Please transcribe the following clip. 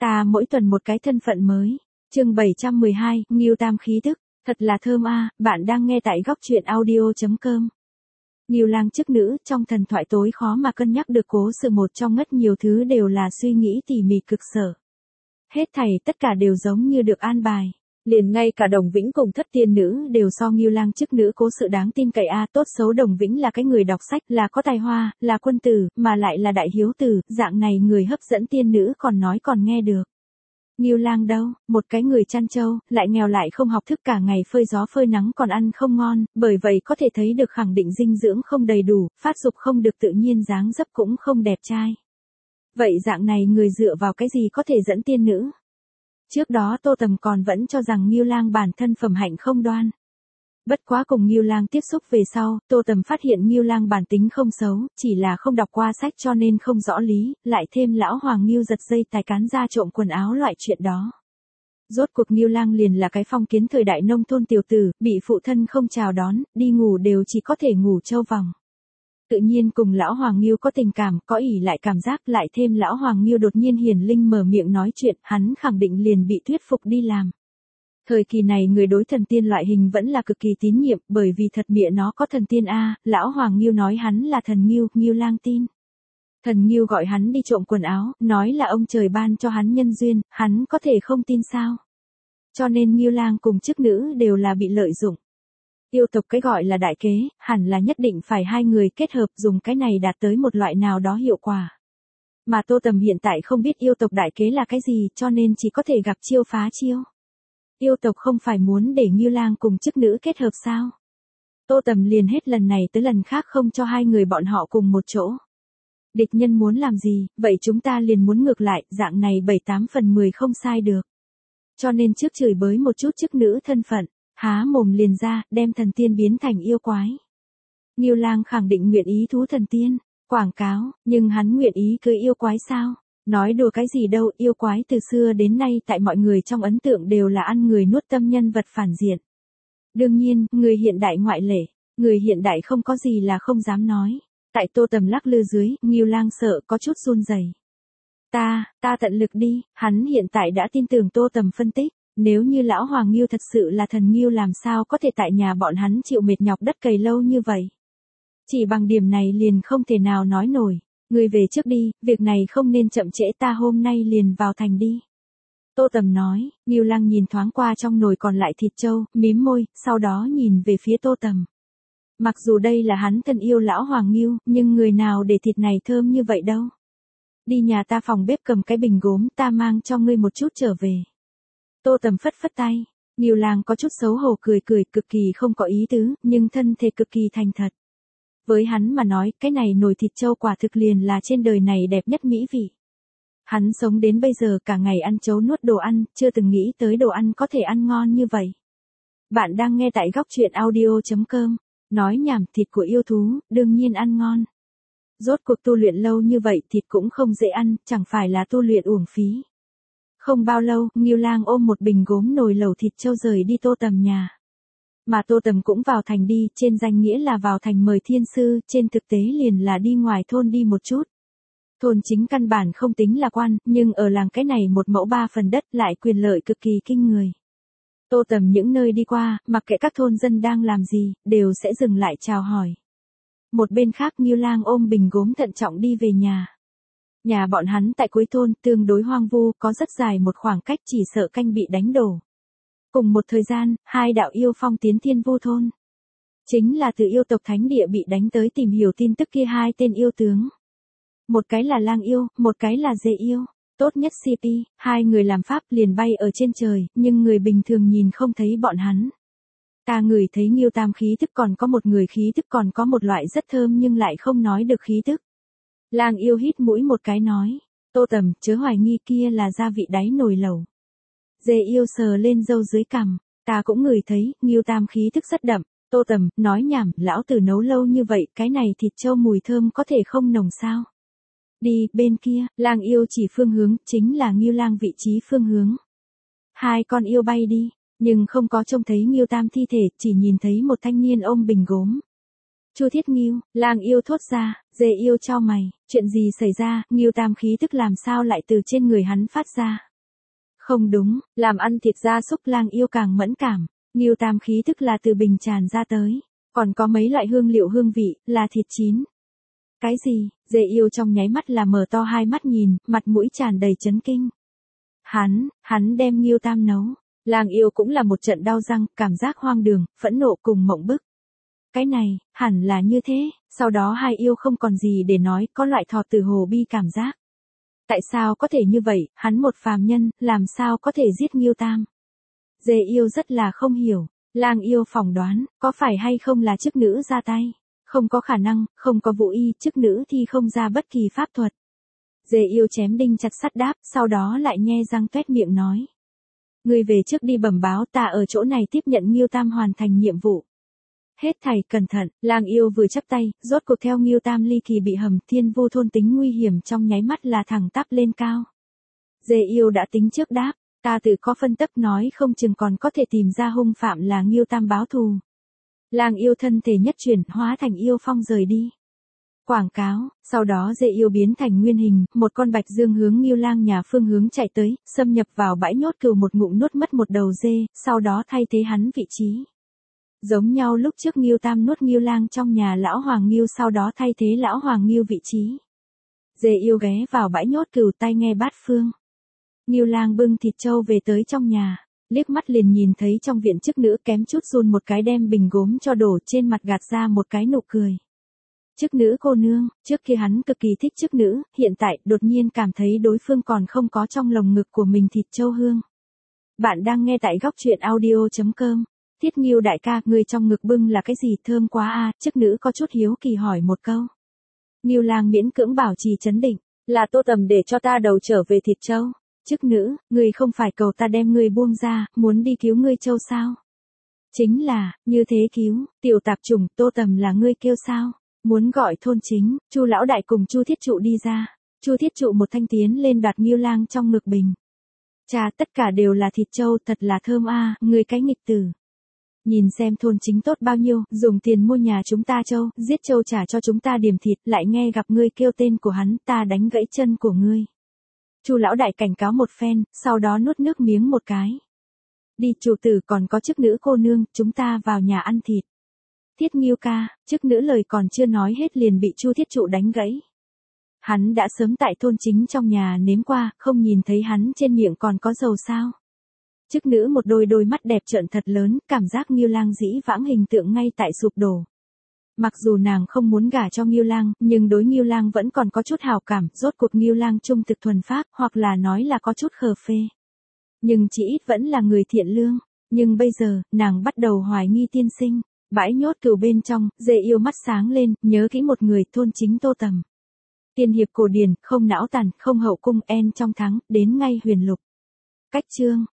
Ta mỗi tuần một cái thân phận mới. Chương 712, Ngưu Tam khí tức, thật là thơm a, bạn đang nghe tại góc truyện audio.com. Ngưu Lang chức nữ, trong thần thoại tối khó mà cân nhắc được cố sự một trong ngất nhiều thứ đều là suy nghĩ tỉ mỉ cực sở. Hết thảy tất cả đều giống như được an bài. Liền ngay cả Đồng Vĩnh cùng Thất Tiên Nữ đều so Ngưu Lang chức nữ cố sự đáng tin cậy a, tốt xấu Đồng Vĩnh là cái người đọc sách, là có tài hoa, là quân tử, mà lại là đại hiếu tử, dạng này người hấp dẫn tiên nữ còn nói còn nghe được. Ngưu Lang đâu, một cái người chăn trâu, lại nghèo lại không học thức, cả ngày phơi gió phơi nắng còn ăn không ngon, bởi vậy có thể thấy được khẳng định dinh dưỡng không đầy đủ, phát dục không được tự nhiên, dáng dấp cũng không đẹp trai. Vậy dạng này người dựa vào cái gì có thể dẫn tiên nữ? Trước đó Tô Tầm còn vẫn cho rằng Ngưu Lang bản thân phẩm hạnh không đoan. Bất quá cùng Ngưu Lang tiếp xúc về sau, Tô Tầm phát hiện Ngưu Lang bản tính không xấu, chỉ là không đọc qua sách cho nên không rõ lý, lại thêm lão Hoàng Ngưu giật dây tài cán ra trộm quần áo loại chuyện đó. Rốt cuộc Ngưu Lang liền là cái phong kiến thời đại nông thôn tiểu tử, bị phụ thân không chào đón, đi ngủ đều chỉ có thể ngủ trâu vòng. Tự nhiên cùng lão Hoàng Ngưu có tình cảm, có ỷ lại cảm giác, lại thêm lão Hoàng Ngưu đột nhiên hiền linh mở miệng nói chuyện, hắn khẳng định liền bị thuyết phục đi làm. Thời kỳ này người đối thần tiên loại hình vẫn là cực kỳ tín nhiệm, bởi vì thật mịa nó có thần tiên a, lão Hoàng Ngưu nói hắn là thần Ngưu, Ngưu Lang tin. Thần Ngưu gọi hắn đi trộm quần áo, nói là ông trời ban cho hắn nhân duyên, hắn có thể không tin sao? Cho nên Ngưu Lang cùng chức nữ đều là bị lợi dụng. Yêu tộc cái gọi là đại kế, hẳn là nhất định phải hai người kết hợp dùng cái này đạt tới một loại nào đó hiệu quả. Mà Tô Tầm hiện tại không biết yêu tộc đại kế là cái gì, cho nên chỉ có thể gặp chiêu phá chiêu. Yêu tộc không phải muốn để Ngưu Lang cùng chức nữ kết hợp sao? Tô Tầm liền hết lần này tới lần khác không cho hai người bọn họ cùng một chỗ. Địch nhân muốn làm gì, vậy chúng ta liền muốn ngược lại, dạng này 7/8/10 không sai được. Cho nên trước chửi bới một chút chức nữ thân phận, há mồm liền ra, đem thần tiên biến thành yêu quái. Ngưu Lang khẳng định nguyện ý thú thần tiên, quảng cáo, nhưng hắn nguyện ý cưới yêu quái sao? Nói đùa cái gì đâu, yêu quái từ xưa đến nay tại mọi người trong ấn tượng đều là ăn người nuốt tâm nhân vật phản diện. Đương nhiên, người hiện đại ngoại lệ, người hiện đại không có gì là không dám nói. Tại Tô Tầm lắc lư dưới, Ngưu Lang sợ có chút run rẩy. Ta tận lực đi, hắn hiện tại đã tin tưởng Tô Tầm phân tích, nếu như lão Hoàng Ngưu thật sự là thần Ngưu làm sao có thể tại nhà bọn hắn chịu mệt nhọc đất cày lâu như vậy. Chỉ bằng điểm này liền không thể nào nói nổi. Ngươi về trước đi, việc này không nên chậm trễ, ta hôm nay liền vào thành đi. Tô Tầm nói, Ngưu Lang nhìn thoáng qua trong nồi còn lại thịt trâu, mím môi, sau đó nhìn về phía Tô Tầm. Mặc dù đây là hắn thân yêu lão Hoàng Ngưu, nhưng người nào để thịt này thơm như vậy đâu. Đi nhà ta phòng bếp cầm cái bình gốm, ta mang cho ngươi một chút trở về. Tô Tầm phất phất tay, Ngưu Lang có chút xấu hổ cười cực kỳ không có ý tứ, nhưng thân thể cực kỳ thành thật. Với hắn mà nói, cái này nồi thịt trâu quả thực liền là trên đời này đẹp nhất mỹ vị. Hắn sống đến bây giờ cả ngày ăn chấu nuốt đồ ăn, chưa từng nghĩ tới đồ ăn có thể ăn ngon như vậy. Bạn đang nghe tại góc truyện audio.com, nói nhảm, thịt của yêu thú, đương nhiên ăn ngon. Rốt cuộc tu luyện lâu như vậy thịt cũng không dễ ăn, chẳng phải là tu luyện uổng phí. Không bao lâu, Ngưu Lang ôm một bình gốm nồi lẩu thịt trâu rời đi Tô Tầm nhà. Mà Tô Tầm cũng vào thành đi, trên danh nghĩa là vào thành mời thiên sư, trên thực tế liền là đi ngoài thôn đi một chút. Thôn chính căn bản không tính là quan, nhưng ở làng cái này 1/3 đất lại quyền lợi cực kỳ kinh người. Tô Tầm những nơi đi qua, mặc kệ các thôn dân đang làm gì, đều sẽ dừng lại chào hỏi. Một bên khác Ngưu Lang ôm bình gốm thận trọng đi về nhà. Nhà bọn hắn tại cuối thôn, tương đối hoang vu, có rất dài một khoảng cách, chỉ sợ canh bị đánh đổ. Cùng một thời gian, hai đạo yêu phong tiến Thiên Vu thôn. Chính là từ yêu tộc thánh địa bị đánh tới tìm hiểu tin tức kia hai tên yêu tướng. Một cái là Lang yêu, một cái là Dê yêu. Tốt nhất CP, hai người làm pháp liền bay ở trên trời, nhưng người bình thường nhìn không thấy bọn hắn. Ta ngửi thấy Ngưu Tam khí tức, còn có một người khí tức, còn có một loại rất thơm nhưng lại không nói được khí tức. Lang yêu hít mũi một cái nói, Tô Tầm, chớ hoài nghi, kia là gia vị đáy nồi lẩu. Dê yêu sờ lên râu dưới cằm, ta cũng ngửi thấy, Ngưu Tam khí tức rất đậm. Tô Tầm, nói nhảm, lão tử nấu lâu như vậy, cái này thịt trâu mùi thơm có thể không nồng sao? Đi, bên kia, Lang yêu chỉ phương hướng, chính là Ngưu Lang vị trí phương hướng. Hai con yêu bay đi, nhưng không có trông thấy Ngưu Tam thi thể, chỉ nhìn thấy một thanh niên ôm bình gốm. Chu Thiết Ngưu, Lang yêu thốt ra, Dê yêu chau mày, chuyện gì xảy ra, Ngưu Tam khí tức làm sao lại từ trên người hắn phát ra? Không đúng, làm ăn thịt gia súc lang yêu càng mẫn cảm, Ngưu Tam khí tức là từ bình tràn ra tới, còn có mấy loại hương liệu hương vị, là thịt chín. Cái gì? Dê yêu trong nháy mắt là mở to hai mắt nhìn, mặt mũi tràn đầy chấn kinh. Hắn đem Ngưu Tam nấu. Lang yêu cũng là một trận đau răng, cảm giác hoang đường, phẫn nộ cùng mộng bức. Cái này, hẳn là như thế, sau đó hai yêu không còn gì để nói, có loại thọ tử hồ bi cảm giác. Tại sao có thể như vậy, hắn một phàm nhân, làm sao có thể giết Ngưu Tam? Dê yêu rất là không hiểu, lang yêu phỏng đoán, có phải hay không là chức nữ ra tay? Không có khả năng, không có vũ y, chức nữ thì không ra bất kỳ pháp thuật. Dê yêu chém đinh chặt sắt đáp, sau đó lại nhe răng tuét miệng nói. Ngươi về trước đi bẩm báo, ta ở chỗ này tiếp nhận Ngưu Tam hoàn thành nhiệm vụ. Hết thảy cẩn thận, lang yêu vừa chắp tay, rốt cuộc theo Ngưu Tam ly kỳ bị hầm thiên vô thôn tính nguy hiểm trong nháy mắt là thẳng tắp lên cao. Dê yêu đã tính trước đáp, ta tự có phân tích nói không chừng còn có thể tìm ra hung phạm là Ngưu Tam báo thù. Lang yêu thân thể nhất chuyển hóa thành yêu phong rời đi. Quảng cáo, sau đó dê yêu biến thành nguyên hình, một con bạch dương hướng Ngưu Lang nhà phương hướng chạy tới, xâm nhập vào bãi nhốt cừu một ngụm nuốt mất một đầu dê, sau đó thay thế hắn vị trí. Giống nhau lúc trước Ngưu Tam nuốt Ngưu Lang trong nhà lão Hoàng Ngưu sau đó thay thế lão Hoàng Ngưu vị trí. Dê yêu ghé vào bãi nhốt cừu tay nghe bát phương. Ngưu Lang bưng thịt trâu về tới trong nhà, liếc mắt liền nhìn thấy trong viện chức nữ kém chút run một cái đem bình gốm cho đổ trên mặt gạt ra một cái nụ cười. Chức nữ cô nương, trước khi hắn cực kỳ thích chức nữ, hiện tại đột nhiên cảm thấy đối phương còn không có trong lồng ngực của mình thịt trâu hương. Bạn đang nghe tại góc truyện audio.com. Thiết Ngưu đại ca, người trong ngực bưng là cái gì thơm quá à, chức nữ có chút hiếu kỳ hỏi một câu. Ngưu Lang miễn cưỡng bảo trì trấn định, là Tô Tầm để cho ta đầu trở về thịt trâu. Chức nữ, người không phải cầu ta đem người buông ra, muốn đi cứu ngươi trâu sao? Chính là, như thế cứu, tiểu tạp chủng, Tô Tầm là ngươi kêu sao? Muốn gọi thôn chính, Chu lão đại cùng Chu Thiết Trụ đi ra. Chu Thiết Trụ một thanh tiến lên đoạt Ngưu Lang trong ngực bình. Chà, tất cả đều là thịt trâu, thật là thơm a, người cái nghịch tử. Nhìn xem thôn chính tốt bao nhiêu, dùng tiền mua nhà chúng ta trâu, giết trâu trả cho chúng ta điểm thịt, lại nghe gặp ngươi kêu tên của hắn, ta đánh gãy chân của ngươi. Chu lão đại cảnh cáo một phen, sau đó nuốt nước miếng một cái. Đi chủ tử, còn có chức nữ cô nương, chúng ta vào nhà ăn thịt. Thiết Ngưu ca, chức nữ lời còn chưa nói hết liền bị Chu Thiết Trụ đánh gãy. Hắn đã sớm tại thôn chính trong nhà nếm qua, không nhìn thấy hắn trên miệng còn có dầu sao. Chức nữ một đôi mắt đẹp trợn thật lớn, cảm giác Ngưu Lang dĩ vãng hình tượng ngay tại sụp đổ. Mặc dù nàng không muốn gả cho Ngưu Lang, nhưng đối Ngưu Lang vẫn còn có chút hào cảm, rốt cuộc Ngưu Lang trung thực thuần phác, hoặc là nói là có chút khờ phê. Nhưng chỉ ít vẫn là người thiện lương, nhưng bây giờ, nàng bắt đầu hoài nghi tiên sinh. Bãi nhốt cừu bên trong, dê yêu mắt sáng lên, nhớ kỹ một người, thôn chính Tô Tầm. Tiên hiệp cổ điển, không não tàn, không hậu cung, en trong thắng, đến ngay huyền lục. Cách chương.